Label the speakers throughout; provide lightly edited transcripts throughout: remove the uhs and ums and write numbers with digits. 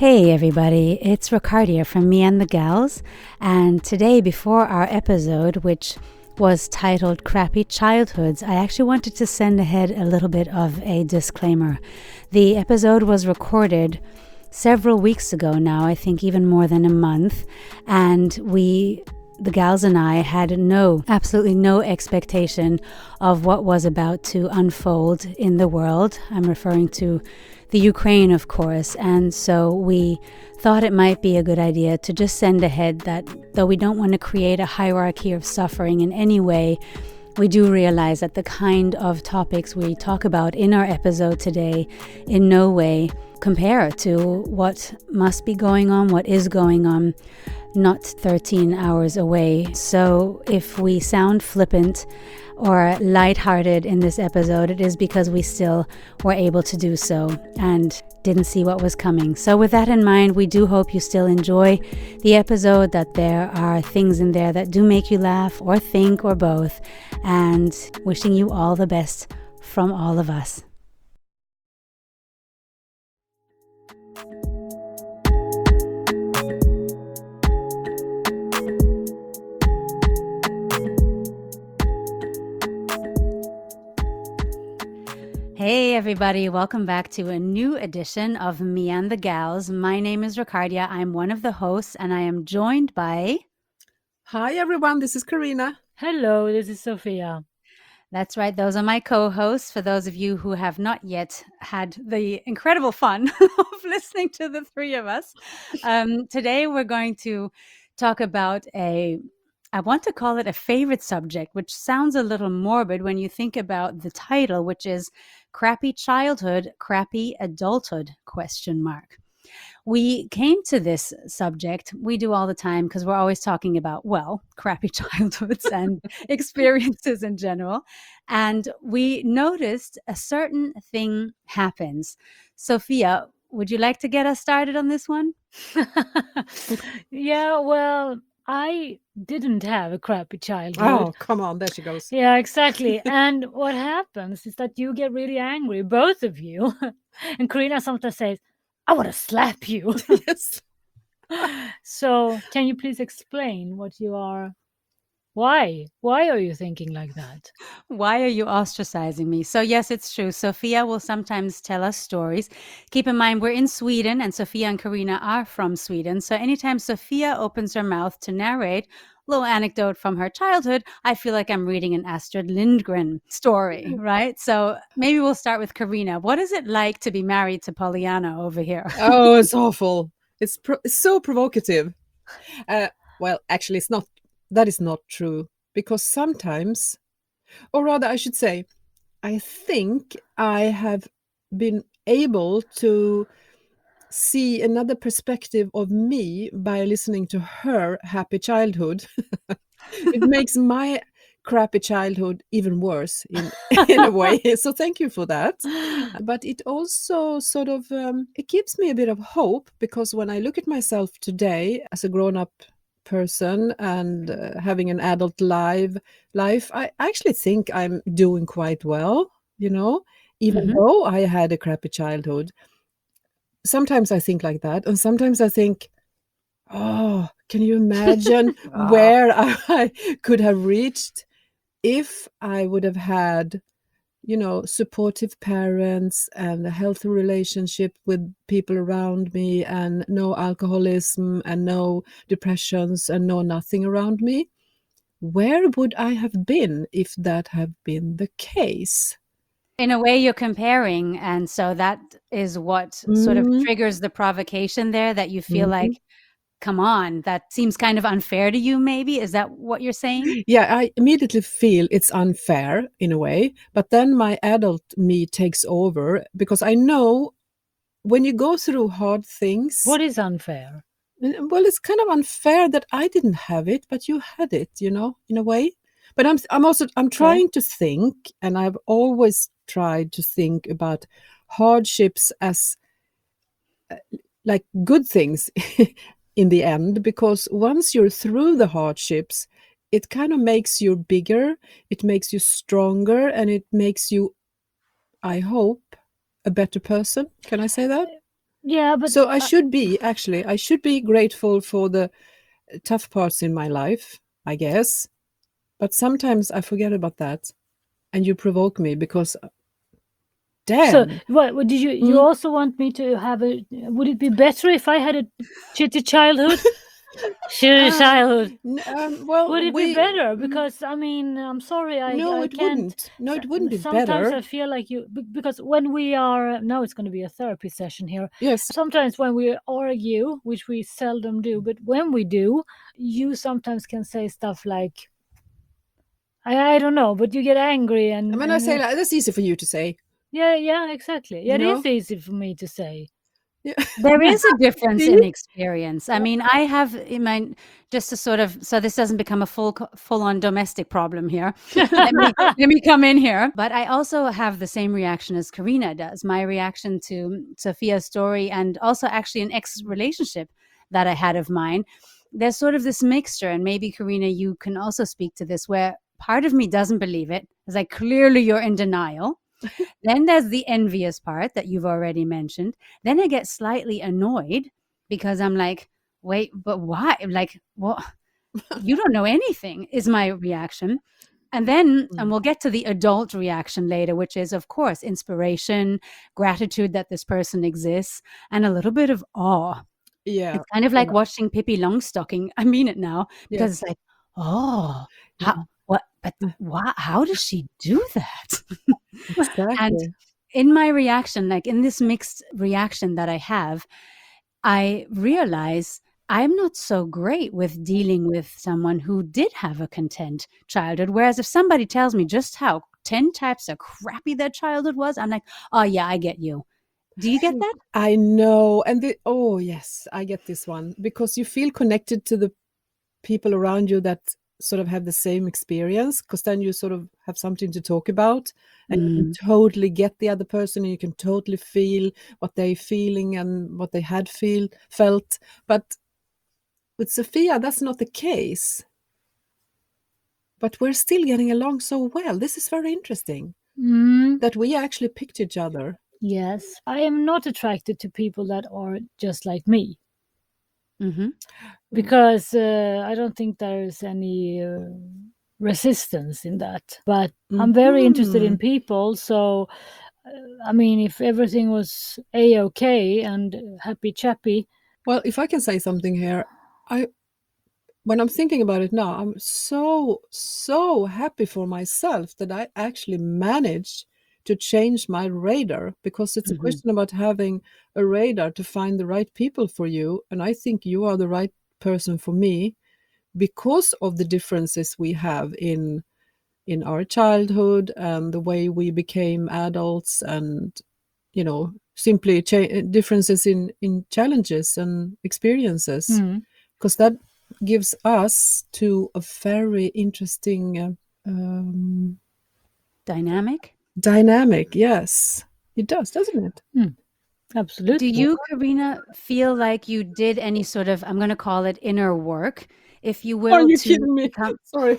Speaker 1: Hey everybody, it's Ricardia from Me and the Gals, and today before our episode, which was titled Crappy Childhoods, I actually wanted to send ahead a little bit of a disclaimer. The episode was recorded several weeks ago now, I think even more than a month, and the gals and I had absolutely no expectation of what was about to unfold in the world. I'm referring to the Ukraine, of course, and so we thought it might be a good idea to just send ahead that though we don't want to create a hierarchy of suffering in any way, we do realize that the kind of topics we talk about in our episode today in no way compare to what must be going on, what is going on, not 13 hours away. So if we sound flippant or lighthearted in this episode, it is because we still were able to do so and didn't see what was coming. So with that in mind, we do hope you still enjoy the episode, that there are things in there that do make you laugh or think or both, and wishing you all the best from all of us. Hey everybody, welcome back to a new edition of Me and the Gals. My name is Ricardia. I'm one of the hosts and I am joined by...
Speaker 2: Hi everyone, this is Karina.
Speaker 3: Hello, this is Sophia.
Speaker 1: That's right, those are my co-hosts. For those of you who have not yet had the incredible fun of listening to the three of us, today we're going to talk about I want to call it a favorite subject, which sounds a little morbid when you think about the title, which is Crappy Childhood, Crappy Adulthood, ? We came to this subject, we do all the time because we're always talking about, well, crappy childhoods and experiences in general. And we noticed a certain thing happens. Sophia, would you like to get us started on this one?
Speaker 3: Yeah, well, I didn't have a crappy childhood.
Speaker 2: Oh, come on, there she goes.
Speaker 3: Yeah, exactly. And what happens is that you get really angry, both of you. And Karina sometimes says, I want to slap you.
Speaker 2: Yes.
Speaker 3: So can you please explain what you are... Why are you thinking like that?
Speaker 1: Why are you ostracizing me? So yes, it's true. Sophia will sometimes tell us stories. Keep in mind, we're in Sweden and Sophia and Karina are from Sweden. So anytime Sophia opens her mouth to narrate a little anecdote from her childhood, I feel like I'm reading an Astrid Lindgren story, right? So maybe we'll start with Karina. What is it like to be married to Pollyanna over here?
Speaker 2: Oh, it's awful. It's so provocative. Well, actually, that is not true, because sometimes, or rather I should say, I think I have been able to see another perspective of me by listening to her happy childhood. It makes my crappy childhood even worse in a way. So thank you for that. But it also sort of it gives me a bit of hope, because when I look at myself today as a grown-up person and having an adult life, I actually think I'm doing quite well, even though I had a crappy childhood. Sometimes I think like that, and sometimes I think, oh, can you imagine where I could have reached if I would have had, supportive parents and a healthy relationship with people around me, and no alcoholism and no depressions and no nothing around me? Where would I have been if that had been the case?
Speaker 1: In a way, you're comparing, and so that is what sort of triggers the provocation there, that you feel like, come on, that seems kind of unfair to you, maybe? Is that what you're saying?
Speaker 2: Yeah, I immediately feel it's unfair in a way, but then my adult me takes over, because I know when you go through hard things...
Speaker 3: What is unfair?
Speaker 2: Well, it's kind of unfair that I didn't have it, but you had it, in a way. But I'm trying to think, and I've always tried to think about hardships as like good things in the end, because once you're through the hardships, it kind of makes you bigger, it makes you stronger, and it makes you, I hope, a better person. Can I say that?
Speaker 3: Yeah, but
Speaker 2: So I should be grateful for the tough parts in my life, I guess. But sometimes I forget about that, and you provoke me because,
Speaker 3: so
Speaker 2: damn.
Speaker 3: what did you
Speaker 2: Mm.
Speaker 3: also want me to have a? Would it be better if I had a shitty childhood? Shitty
Speaker 2: Uh,
Speaker 3: childhood.
Speaker 2: well,
Speaker 3: Would it be better? Because I mean, I'm sorry,
Speaker 2: no,
Speaker 3: I
Speaker 2: it
Speaker 3: can't.
Speaker 2: wouldn't. No, it wouldn't be
Speaker 3: Sometimes
Speaker 2: better.
Speaker 3: I feel like because when we are now, it's going to be a therapy session here.
Speaker 2: Yes.
Speaker 3: Sometimes when we argue, which we seldom do, but when we do, you sometimes can say stuff like, I don't know, but you get angry and,
Speaker 2: When I say that, that's easy for you to say.
Speaker 3: yeah, exactly. Yeah,
Speaker 2: You
Speaker 3: it
Speaker 2: know?
Speaker 3: is easy for me to say.
Speaker 2: Yeah.
Speaker 1: There is a difference
Speaker 2: See?
Speaker 1: in experience. I mean, I have in my just to sort of so this doesn't become a full on domestic problem here. Let me come in here. But I also have the same reaction as Karina does. My reaction to Sophia's story, and also actually an ex relationship that I had of mine. There's sort of this mixture, and maybe Karina, you can also speak to this, where part of me doesn't believe it. It's like clearly you're in denial. Then there's the envious part that you've already mentioned. Then I get slightly annoyed because I'm like, wait, but why? Like, what? You don't know anything, is my reaction. And then, and we'll get to the adult reaction later, which is, of course, inspiration, gratitude that this person exists, and a little bit of awe.
Speaker 2: Yeah.
Speaker 1: It's kind of like
Speaker 2: Yeah.
Speaker 1: watching Pippi Longstocking. I mean it now, because
Speaker 2: Yes.
Speaker 1: it's like, oh,
Speaker 2: Yeah.
Speaker 1: what, but why, how does she do that? And
Speaker 2: Exactly.
Speaker 1: in my reaction, like in this mixed reaction that I have, I realize I'm not so great with dealing with someone who did have a content childhood. Whereas if somebody tells me just how 10 types of crappy their childhood was, I'm like, oh, yeah, I get you. Do you get that?
Speaker 2: I know. And oh, yes, I get this one because you feel connected to the people around you that sort of have the same experience, because then you sort of have something to talk about, and you can totally get the other person, and you can totally feel what they're feeling and what they had felt. But with Sophia, that's not the case. But we're still getting along so well. This is very interesting that we actually picked each other.
Speaker 3: Yes, I am not attracted to people that are just like me. Because I don't think there's any resistance in that. But I'm very interested in people. So, I mean, if everything was A-OK and happy chappy.
Speaker 2: Well, if I can say something here, when I'm thinking about it now, I'm so happy for myself that I actually managed to change my radar, because it's a question about having a radar to find the right people for you. And I think you are the right person for me because of the differences we have in our childhood and the way we became adults, and simply differences in challenges and experiences, because that gives us to a very interesting
Speaker 1: Dynamic.
Speaker 2: Yes, it does, doesn't it?
Speaker 3: Absolutely.
Speaker 1: Do you, Karina, feel like you did any sort of, I'm going to call it inner work, if you will,
Speaker 2: Are you
Speaker 1: to
Speaker 2: kidding me?
Speaker 1: become
Speaker 2: Sorry.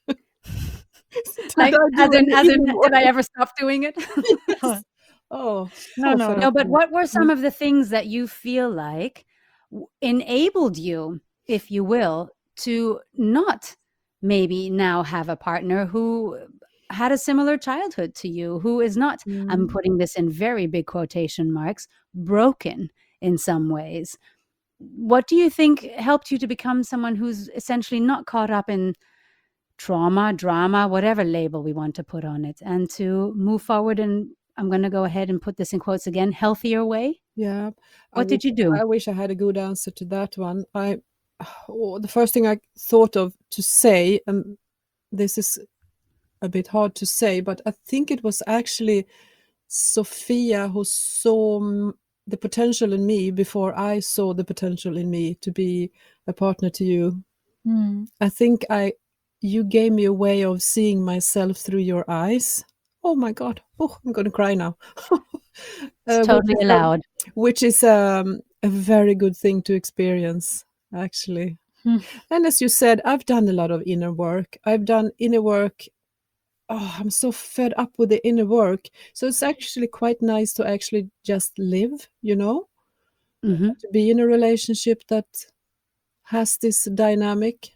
Speaker 1: like,
Speaker 2: Did I do any inner
Speaker 1: did I
Speaker 2: work?
Speaker 1: ever stop doing it?
Speaker 2: Yes. Oh,
Speaker 3: No,
Speaker 2: so
Speaker 3: no.
Speaker 2: fed
Speaker 1: No,
Speaker 2: up.
Speaker 1: but what were some of the things that you feel like enabled you, if you will, to not maybe now have a partner who had a similar childhood to you, who is not, I'm putting this in very big quotation marks, broken in some ways? What do you think helped you to become someone who's essentially not caught up in trauma, drama, whatever label we want to put on it, and to move forward in, I'm going to go ahead and put this in quotes again, healthier way?
Speaker 2: Yeah.
Speaker 1: What did you do?
Speaker 2: I wish I had a good answer to that one. The first thing I thought of to say, and this is a bit hard to say, but I think it was actually Sophia who saw the potential in me before I saw the potential in me to be a partner to you. I think you gave me a way of seeing myself through your eyes. Oh my God. Oh, I'm going to cry now.
Speaker 1: It's totally allowed.
Speaker 2: Which is a very good thing to experience, actually. And as you said, I've done a lot of inner work. I've done inner work. Oh, I'm so fed up with the inner work. So it's actually quite nice to actually just live,
Speaker 1: Hmm.
Speaker 2: to be in a relationship that has this dynamic?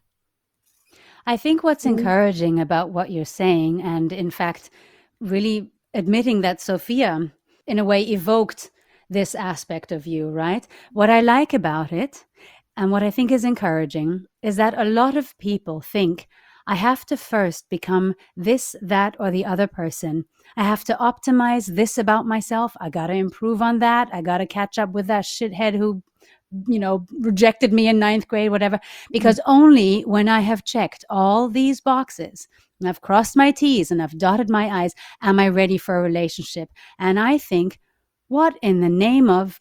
Speaker 1: I think what's
Speaker 2: Mm.
Speaker 1: encouraging about what you're saying, and in fact, really admitting that Sophia, in a way, evoked this aspect of you, right? What I like about it, and what I think is encouraging, is that a lot of people think I have to first become this, that, or the other person. I have to optimize this about myself. I got to improve on that. I got to catch up with that shithead who, rejected me in ninth grade, whatever. Because only when I have checked all these boxes and I've crossed my T's and I've dotted my I's, am I ready for a relationship? And I think, what in the name of,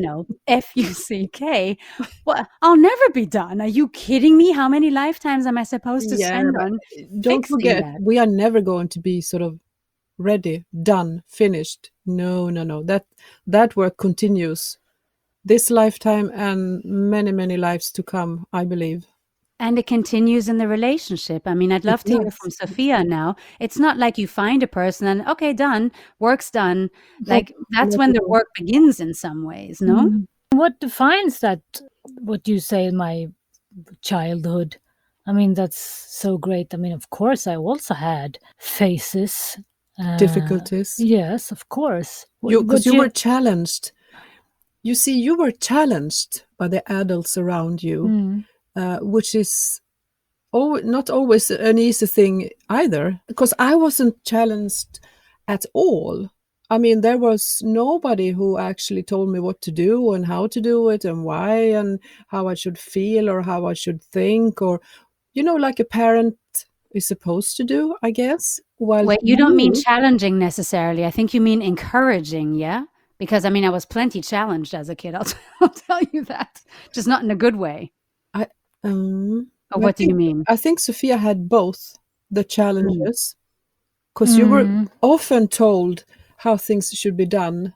Speaker 1: FUCK? Well, I'll never be done. Are you kidding me? How many lifetimes am I supposed to
Speaker 2: Yeah,
Speaker 1: spend
Speaker 2: but
Speaker 1: on
Speaker 2: don't
Speaker 1: fixing
Speaker 2: forget,
Speaker 1: that?
Speaker 2: we are never going to be sort of ready, done, finished. No, no, no. That work continues this lifetime and many, many lives to come, I believe.
Speaker 1: And it continues in the relationship. I mean, I'd
Speaker 2: It
Speaker 1: love to hear from
Speaker 2: does.
Speaker 1: Sophia now. It's not like you find a person and, okay, done, work's done.
Speaker 2: Not,
Speaker 1: Like, that's
Speaker 2: not
Speaker 1: when
Speaker 2: at
Speaker 1: the
Speaker 2: all.
Speaker 1: work begins in some ways, no?
Speaker 3: Mm. What defines that? What you say, my childhood? I mean, that's so great. I mean, of course, I also had phases.
Speaker 2: Difficulties.
Speaker 3: Yes, of course.
Speaker 2: Because you were challenged. You see, you were challenged by the adults around you,
Speaker 3: Mm.
Speaker 2: which is not always an easy thing either. Because I wasn't challenged at all. I mean, there was nobody who actually told me what to do and how to do it and why and how I should feel or how I should think, or, like a parent is supposed to do, I guess. While
Speaker 1: Wait, you don't mean challenging necessarily. I think you mean encouraging, yeah? Because, I mean, I was plenty challenged as a kid. I'll tell you that. Just not in a good way.
Speaker 2: I,
Speaker 1: Or what do you mean?
Speaker 2: I think Sophia had both the
Speaker 1: Mm.
Speaker 2: challenges, because you were often told how things should be done,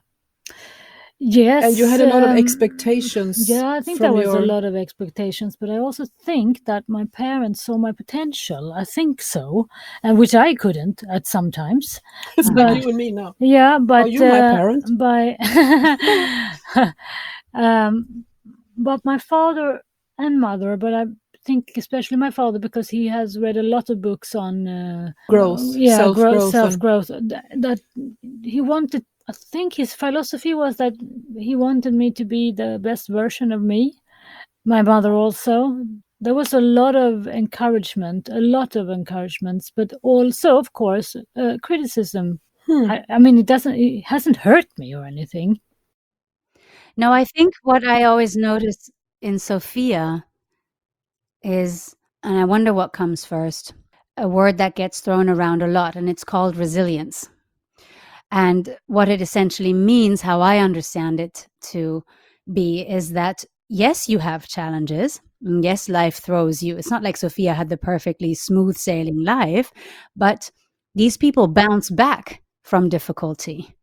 Speaker 3: Yes.
Speaker 2: and you had a lot of expectations.
Speaker 3: Yeah, I think there was a lot of expectations, but I also think that my parents saw my potential. I think so, and which I couldn't at sometimes.
Speaker 2: It's like you and me now.
Speaker 3: Yeah, but
Speaker 2: Are you my parent?
Speaker 3: But my father and mother, but I think especially my father, because he has read a lot of books on
Speaker 2: Growth,
Speaker 3: self-growth, that he wanted. I think his philosophy was that he wanted me to be the best version of me. My mother also. There was a lot of encouragements, but also, of course, criticism. I mean, it hasn't hurt me or anything.
Speaker 1: No, I think what I always notice in Sophia is, and I wonder what comes first, a word that gets thrown around a lot, and it's called resilience. And what it essentially means, how I understand it to be, is that yes, you have challenges. Yes, life throws you. It's not like Sophia had the perfectly smooth sailing life, but these people bounce back from difficulty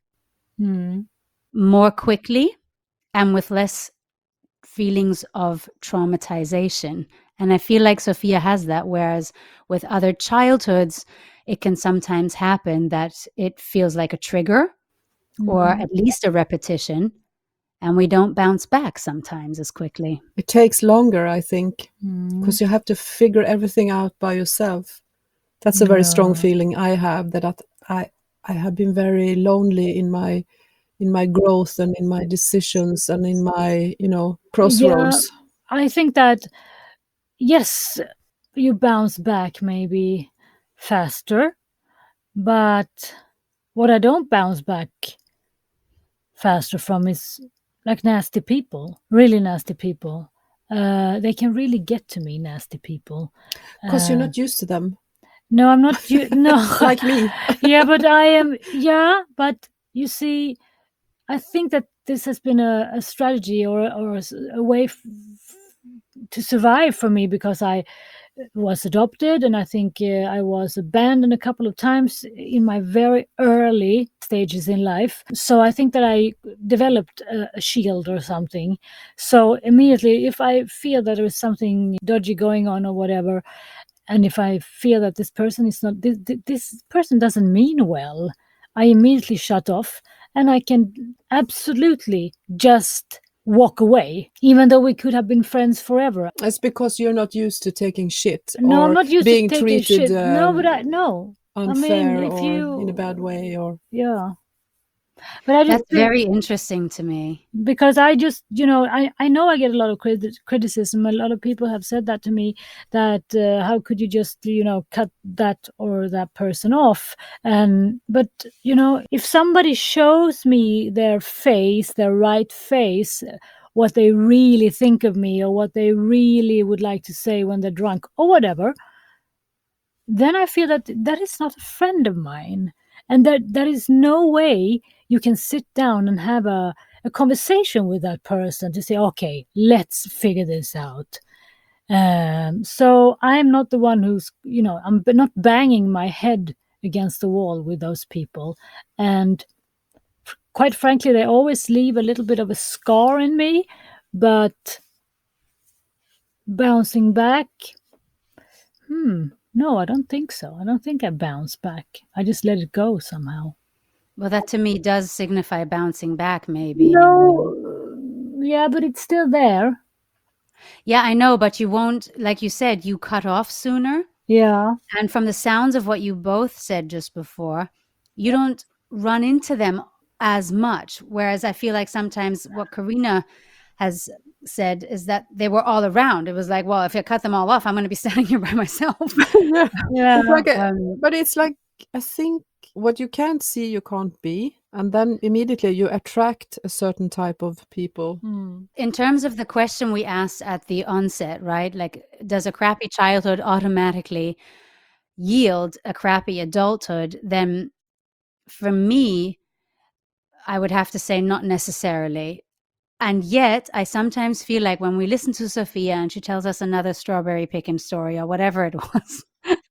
Speaker 1: more quickly and with less feelings of traumatization. And I feel like Sophia has that, whereas with other childhoods, it can sometimes happen that it feels like a trigger or at least a repetition, and we don't bounce back sometimes as quickly.
Speaker 2: It takes longer, I think, because you have to figure everything out by yourself. That's a very strong feeling I have, that I have been very lonely in my growth and in my decisions and in my, crossroads.
Speaker 3: Yeah, I think that, yes, you bounce back maybe faster, but what I don't bounce back faster from is like nasty people, really nasty people. They can really get to me, nasty people.
Speaker 2: Because you're not used to them.
Speaker 3: No, I'm not. No,
Speaker 2: like me.
Speaker 3: Yeah, but I am. Yeah, but you see, I think that this has been a strategy or a way to survive for me, because I was adopted, and I think I was abandoned a couple of times in my very early stages in life. So I think that I developed a shield or something. So immediately, if I feel that there is something dodgy going on or whatever, and if I feel that this person is not, this person doesn't mean well, I immediately shut off, and I can absolutely just walk away, even though we could have been friends forever.
Speaker 2: It's because you're not used to taking shit
Speaker 3: No, I'm
Speaker 2: or
Speaker 3: not used to
Speaker 2: being
Speaker 3: taking
Speaker 2: treated
Speaker 3: shit. No, but no.
Speaker 2: unfair,
Speaker 3: I mean, if
Speaker 2: or in a bad
Speaker 3: you,
Speaker 2: way, or
Speaker 3: yeah. But I just
Speaker 1: That's very interesting to me.
Speaker 3: because I just, I know I get a lot of criticism. A lot of people have said that to me, that how could you just, cut that or that person off? But, if somebody shows me their face, their right face, what they really think of me or what they really would like to say when they're drunk or whatever, then I feel that that is not a friend of mine. And there is no way you can sit down and have a conversation with that person to say, okay, let's figure this out. So I'm not the one who's, I'm not banging my head against the wall with those people. And quite frankly, they always leave a little bit of a scar in me, but bouncing back, no, I don't think so. I don't think I bounce back. I just let it go somehow.
Speaker 1: Well, that to me does signify bouncing back, maybe.
Speaker 3: No, yeah, but it's still there.
Speaker 1: Yeah, I know, but you won't, like you said, you cut off sooner.
Speaker 3: Yeah.
Speaker 1: And from the sounds of what you both said just before, you don't run into them as much. Whereas I feel like sometimes what Karina has said is that they were all around. It was like, well, if I cut them all off, I'm going to be standing here by myself.
Speaker 3: Yeah.
Speaker 2: But it's like, I think what you can't see, you can't be. And then immediately you attract a certain type of people.
Speaker 1: In terms of the question we asked at the onset, right? Like, does a crappy childhood automatically yield a crappy adulthood? Then for me, I would have to say not necessarily. And yet, I sometimes feel like when we listen to Sophia and she tells us another strawberry picking story or whatever it was,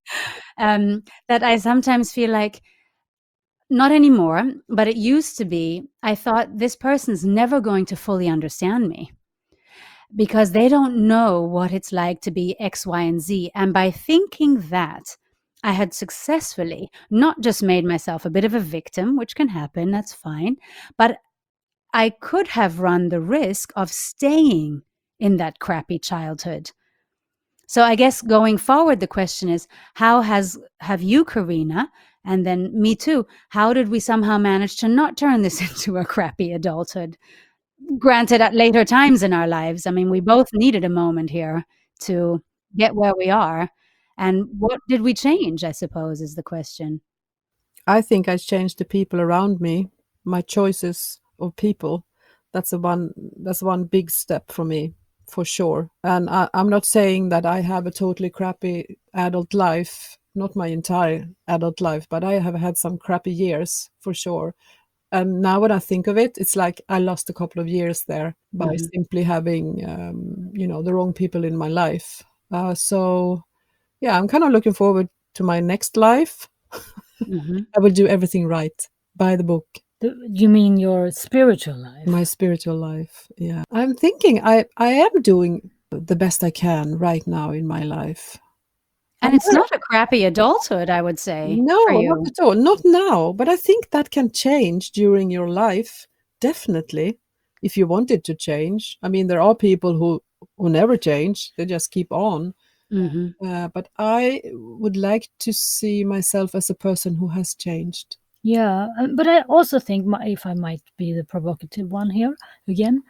Speaker 1: that I sometimes feel like, not anymore, but it used to be, I thought this person's never going to fully understand me because they don't know what it's like to be X, Y, and Z. And by thinking that, I had successfully not just made myself a bit of a victim, which can happen, that's fine, but I could have run the risk of staying in that crappy childhood. So I guess going forward, the question is, have you, Karina, and then me too, how did we somehow manage to not turn this into a crappy adulthood? Granted, at later times in our lives, I mean, we both needed a moment here to get where we are. And what did we change, I suppose, is the question.
Speaker 2: I think I changed the people around me, my choices of people. That's one big step for me, for sure. And I'm not saying that I have a totally crappy adult life, not my entire adult life, but I have had some crappy years for sure. And now when I think of it, it's like I lost a couple of years there by simply having, the wrong people in my life. So, yeah, I'm kind of looking forward to my next life. I will do everything right, by the book.
Speaker 3: You mean your spiritual life?
Speaker 2: My spiritual life, yeah. I'm thinking I am doing the best I can right now in my life.
Speaker 1: And it's not a crappy adulthood, I would say.
Speaker 2: No,
Speaker 1: for you.
Speaker 2: not at all. Not now. But I think that can change during your life, definitely, if you want it to change. I mean, there are people who never change. They just keep on. But I would like to see myself as a person who has changed.
Speaker 3: Yeah, but I also think, if I might be the provocative one here again,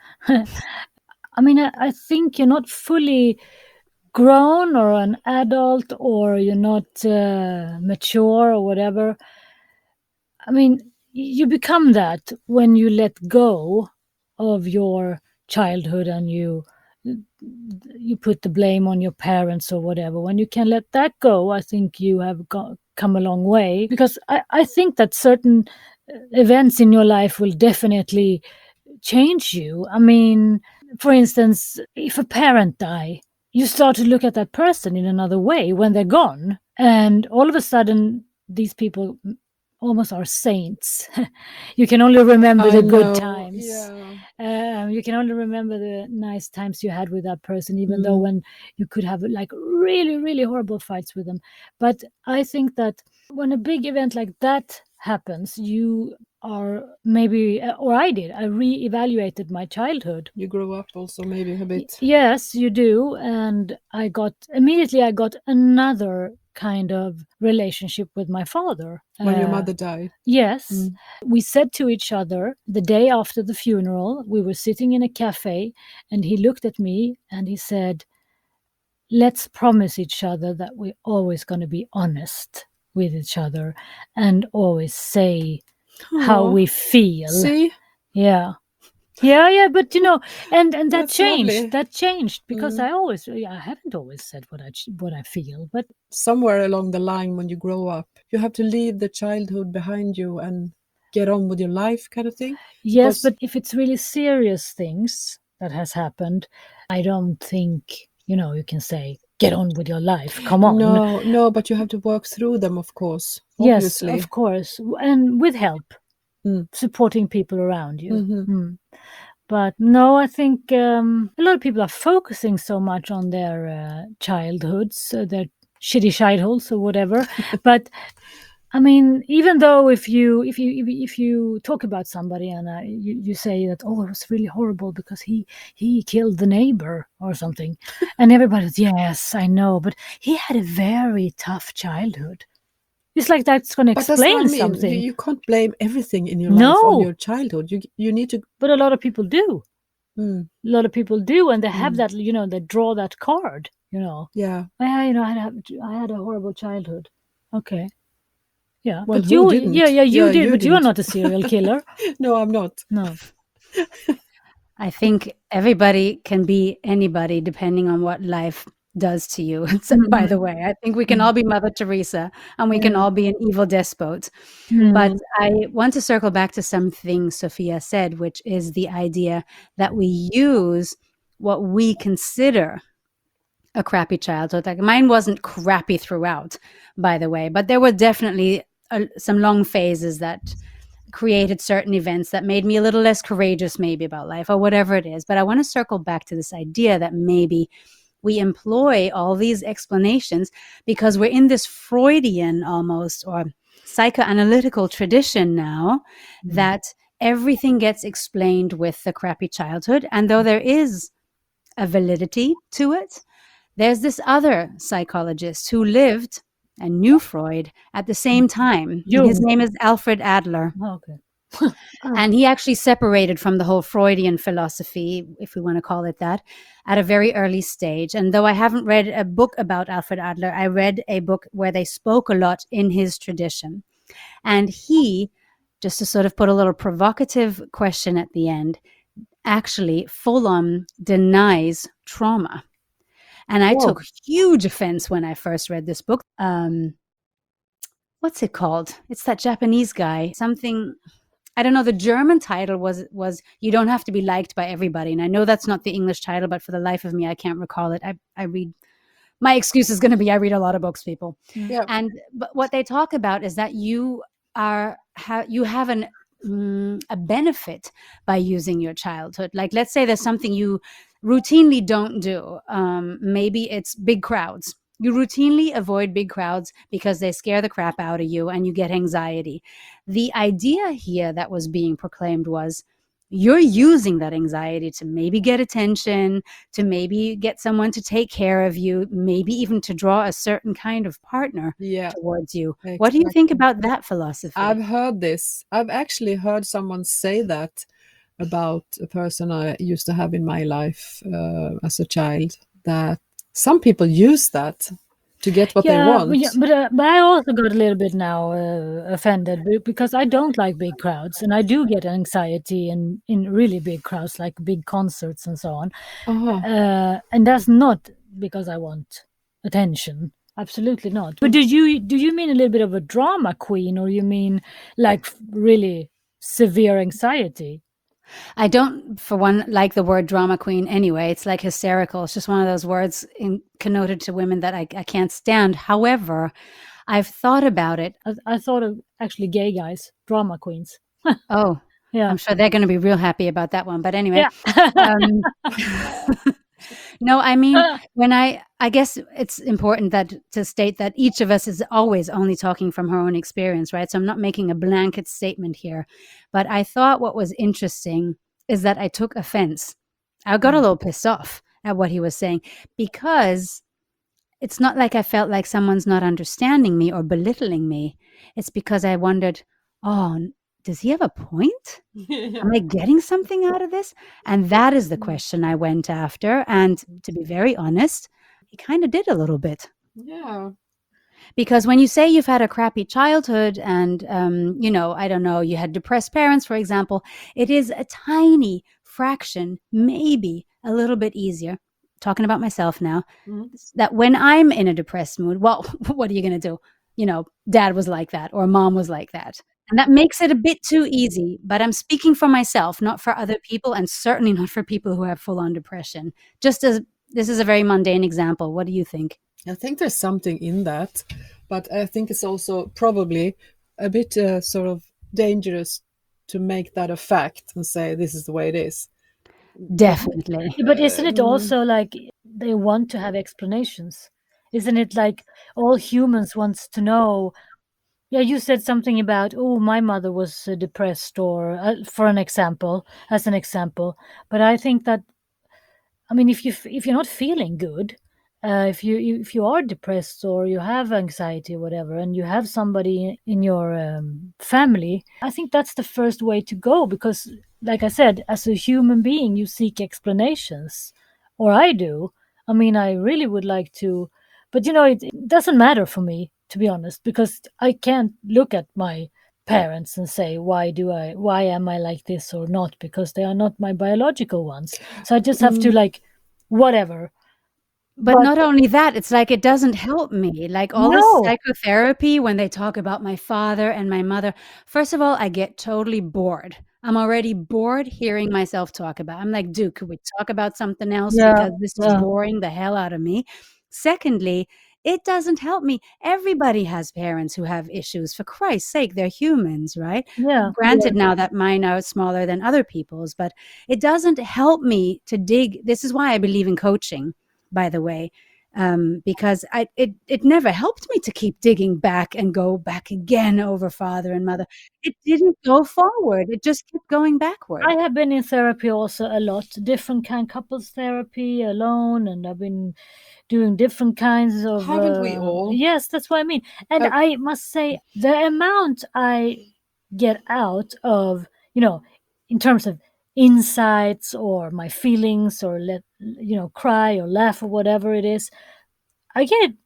Speaker 3: I mean, I think you're not fully grown or an adult, or you're not mature or whatever. I mean, you become that when you let go of your childhood and you put the blame on your parents or whatever. When you can let that go, I think you have come a long way, because I think that certain events in your life will definitely change you. I mean, for instance, if a parent die, you start to look at that person in another way when they're gone, and all of a sudden these people almost are saints. You can only remember the good times. You can only remember the nice times you had with that person, even though when you could have like really, really horrible fights with them. But I think that when a big event like that happens, you are maybe, or I did, I re-evaluated my childhood.
Speaker 2: You grow up also maybe a bit.
Speaker 3: Yes, you do. And I got another kind of relationship with my father.
Speaker 2: When your mother died.
Speaker 3: Yes. We said to each other the day after the funeral, we were sitting in a cafe, and he looked at me and he said, let's promise each other that we're always going to be honest with each other and always say how we feel.
Speaker 2: See?
Speaker 3: Yeah. Yeah, but and that
Speaker 2: That's
Speaker 3: changed.
Speaker 2: lovely.
Speaker 3: That changed because I haven't always said what I feel, but
Speaker 2: somewhere along the line when you grow up, you have to leave the childhood behind you and get on with your life, kind of thing.
Speaker 3: Yes,
Speaker 2: Because-
Speaker 3: but if it's really serious things that has happened, I don't think you can say get on with your life. Come on.
Speaker 2: No, but you have to work through them, of course.
Speaker 3: Yes,
Speaker 2: Obviously.
Speaker 3: of course, and with help, supporting people around you.
Speaker 2: Mhm.
Speaker 3: But no, I think a lot of people are focusing so much on their childhoods, their shitty childhoods or whatever. But I mean, even though if you talk about somebody and you say that, oh, it was really horrible because he killed the neighbor or something, and everybody's, yes, I know, but he had a very tough childhood. It's like that's going to
Speaker 2: But that's what
Speaker 3: explain
Speaker 2: I mean.
Speaker 3: something.
Speaker 2: You can't blame everything in your life on your childhood. You need to.
Speaker 3: But a lot of people do.
Speaker 2: A
Speaker 3: lot of people do, and they have that. They draw that card.
Speaker 2: Yeah.
Speaker 3: I had a horrible childhood. Okay. Yeah.
Speaker 2: Well,
Speaker 3: but
Speaker 2: who
Speaker 3: you
Speaker 2: didn't?
Speaker 3: you did,
Speaker 2: you
Speaker 3: but you are
Speaker 2: didn't.
Speaker 3: not a serial killer.
Speaker 2: No, I'm not.
Speaker 3: No.
Speaker 1: I think everybody can be anybody depending on what life does to you. By the way, I think we can all be Mother Teresa and we can all be an evil despot. But I want to circle back to something Sophia said, which is the idea that we use what we consider a crappy childhood. Like mine wasn't crappy throughout, by the way, but there were definitely some long phases that created certain events that made me a little less courageous maybe about life or whatever it is. But I want to circle back to this idea that maybe we employ all these explanations because we're in this Freudian almost or psychoanalytical tradition now that everything gets explained with the crappy childhood. And though there is a validity to it, there's this other psychologist who lived and knew Freud at the same time. His name is Alfred Adler.
Speaker 3: Oh, okay.
Speaker 1: And he actually separated from the whole Freudian philosophy, if we want to call it that, at a very early stage. And though I haven't read a book about Alfred Adler, I read a book where they spoke a lot in his tradition. And he, just to sort of put a little provocative question at the end, actually full on denies trauma. And I took huge offense when I first read this book. What's it called? It's that Japanese guy. Something, I don't know. The German title was You Don't Have to Be Liked by Everybody. And I know that's not the English title, but for the life of me, I can't recall it. I read, my excuse is going to be I read a lot of books, people.
Speaker 2: Yeah.
Speaker 1: But what they talk about is that you have a benefit by using your childhood. Like, let's say there's something you routinely don't do. Maybe it's big crowds. You routinely avoid big crowds because they scare the crap out of you and you get anxiety. The idea here that was being proclaimed was you're using that anxiety to maybe get attention, to maybe get someone to take care of you, maybe even to draw a certain kind of partner towards you. Exactly. What do you think about that philosophy?
Speaker 2: I've heard this. I've actually heard someone say that about a person I used to have in my life as a child, that some people use that to get what they want.
Speaker 3: But I also got a little bit now offended because I don't like big crowds, and I do get anxiety in really big crowds, like big concerts and so on. And that's not because I want attention. Absolutely not. But do you mean a little bit of a drama queen, or you mean like really severe anxiety?
Speaker 1: I don't, for one, like the word drama queen anyway. It's like hysterical. It's just one of those words connoted to women that I can't stand. However, I've thought about it.
Speaker 3: I thought of actually gay guys, drama queens.
Speaker 1: Oh, yeah. I'm sure they're going to be real happy about that one. But anyway, No, I mean, when I guess it's important that to state that each of us is always only talking from her own experience, right? So I'm not making a blanket statement here. But I thought what was interesting is that I took offense. I got a little pissed off at what he was saying because it's not like I felt like someone's not understanding me or belittling me. It's because I wondered, oh, does he have a point? Am I getting something out of this? And that is the question I went after. And to be very honest, he kind of did a little bit.
Speaker 2: Yeah.
Speaker 1: Because when you say you've had a crappy childhood and, I don't know, you had depressed parents, for example, it is a tiny fraction, maybe a little bit easier. Talking about myself now, that when I'm in a depressed mood, well, what are you going to do? Dad was like that or mom was like that. And that makes it a bit too easy. But I'm speaking for myself, not for other people, and certainly not for people who have full-on depression. Just as this is a very mundane example. What do you think?
Speaker 2: I think there's something in that, but I think it's also probably a bit sort of dangerous to make that a fact and say this is the way it is.
Speaker 1: Definitely.
Speaker 3: But isn't it also like they want to have explanations? Isn't it like all humans wants to know? Yeah, you said something about, oh, my mother was depressed, or as an example. But I think that, I mean, if you're not feeling good, if you are depressed or you have anxiety or whatever, and you have somebody in your family, I think that's the first way to go, because, like I said, as a human being, you seek explanations, or I do. I mean, I really would like to, but it doesn't matter for me, to be honest, because I can't look at my parents and say why am I like this or not, because they are not my biological ones. So I just have to whatever.
Speaker 1: But not only that, it's like it doesn't help me. Like all this psychotherapy, when they talk about my father and my mother, first of all, I get totally bored. I'm already bored hearing myself talk about. I'm like, dude, could we talk about something else? Because this is boring the hell out of me. Secondly, it doesn't help me. Everybody has parents who have issues. For Christ's sake, they're humans, right? Granted, now that mine are smaller than other people's, but it doesn't help me to dig. This is why I believe in coaching, by the way, because it never helped me to keep digging back and go back again over father and mother. It didn't go forward. It just kept going backward.
Speaker 3: I have been in therapy also a lot, different kind, couples therapy, alone, and I've been doing different kinds of.
Speaker 2: Haven't we all?
Speaker 3: Yes, that's what I mean. And I must say, the amount I get out of, in terms of insights or my feelings, or cry or laugh or whatever it is, I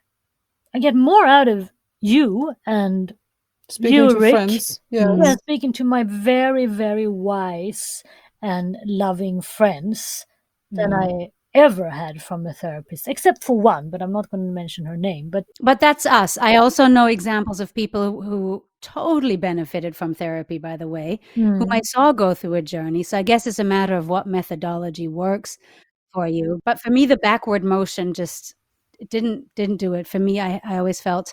Speaker 3: get more out of you and
Speaker 2: speaking
Speaker 3: you,
Speaker 2: to
Speaker 3: Rick.
Speaker 2: Friends.
Speaker 3: Yeah, speaking to my very, very wise and loving friends than I ever had from a therapist, except for one, but I'm not going to mention her name.
Speaker 1: But that's us. I also know examples of people who totally benefited from therapy, by the way, whom I saw go through a journey. So I guess it's a matter of what methodology works for you. But for me, the backward motion just didn't do it. For me, I always felt,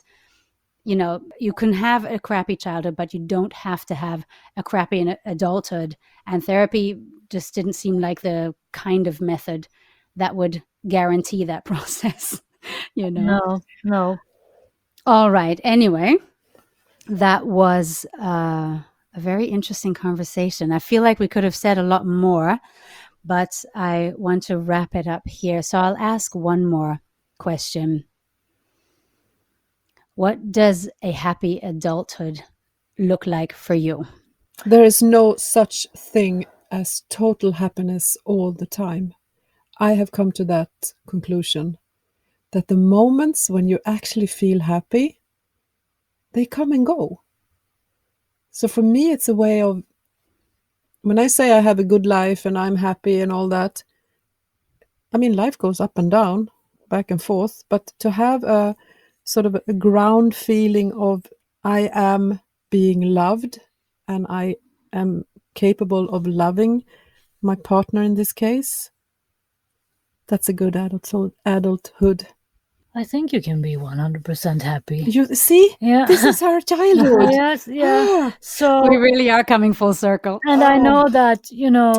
Speaker 1: you can have a crappy childhood, but you don't have to have a crappy adulthood. And therapy just didn't seem like the kind of method that would guarantee that process,
Speaker 3: No.
Speaker 1: All right. Anyway, that was a very interesting conversation. I feel like we could have said a lot more, but I want to wrap it up here. So I'll ask one more question. What does a happy adulthood look like for you?
Speaker 2: There is no such thing as total happiness all the time. I have come to that conclusion, that the moments when you actually feel happy, they come and go. So for me, it's a way of, when I say I have a good life and I'm happy and all that, I mean, life goes up and down, back and forth, but to have a sort of a ground feeling of I am being loved and I am capable of loving my partner in this case, that's a good adulthood.
Speaker 3: I think you can be 100% happy.
Speaker 2: You see?
Speaker 3: Yeah.
Speaker 2: This is our childhood.
Speaker 3: Yes, yeah. So
Speaker 1: we really are coming full circle.
Speaker 3: And I know that,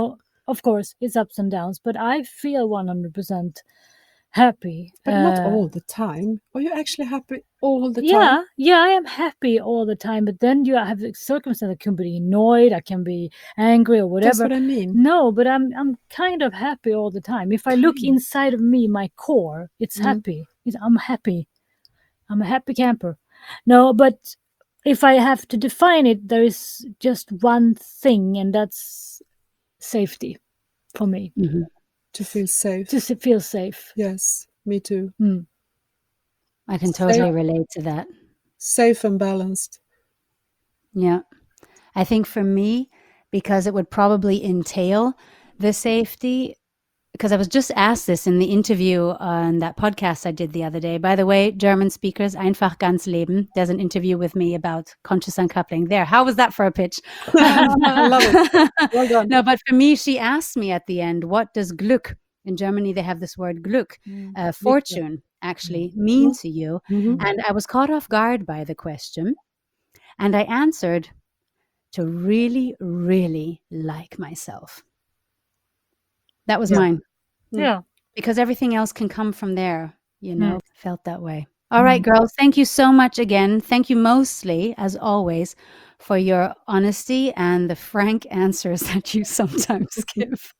Speaker 3: of course, it's ups and downs, but I feel 100% happy.
Speaker 2: But not all the time. Are you actually happy all the
Speaker 3: Yeah,
Speaker 2: time?
Speaker 3: yeah, I am happy all the time, but then you have the circumstance. I can be annoyed, I can be angry or
Speaker 2: That's
Speaker 3: whatever.
Speaker 2: what I mean.
Speaker 3: No, but I'm kind of happy all the time. If I look inside of me, my core, it's happy. I'm happy. I'm a happy camper. No, but if I have to define it, there is just one thing, and that's safety for me.
Speaker 1: Mhm.
Speaker 2: To feel safe.
Speaker 3: To feel safe.
Speaker 2: Yes, me too.
Speaker 1: I can totally relate to that.
Speaker 2: Safe and balanced.
Speaker 1: Yeah. I think for me, because it would probably entail the safety, because I was just asked this in the interview on that podcast I did the other day. By the way, German speakers, Einfach ganz Leben. There's an interview with me about conscious uncoupling there. How was that for a pitch?
Speaker 2: I love it. Well done.
Speaker 1: No, but for me, she asked me at the end, what does Glück, in Germany, they have this word Glück, fortune, actually mean to you? And I was caught off guard by the question. And I answered, to really, really like myself. That was mine.
Speaker 3: Yeah.
Speaker 1: Because everything else can come from there, felt that way. All right, girls, thank you so much again. Thank you mostly, as always, for your honesty and the frank answers that you sometimes give.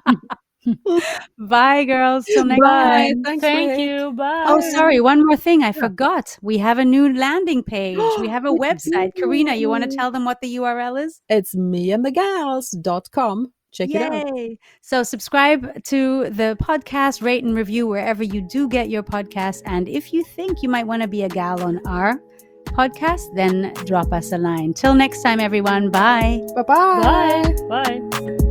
Speaker 1: Bye, girls. Till next time.
Speaker 2: Thanks,
Speaker 3: Thank
Speaker 2: Rick.
Speaker 3: you. Bye.
Speaker 1: Oh, sorry. One more thing. I forgot. We have a new landing page. We have a website. Karina, you want to tell them what the URL is?
Speaker 2: It's meandthegals.com. Check it out.
Speaker 1: Yay. So subscribe to the podcast, rate and review wherever you do get your podcasts. And if you think you might want to be a gal on our podcast, then drop us a line. Till next time, everyone. Bye.
Speaker 2: Bye-bye.
Speaker 3: Bye. Bye.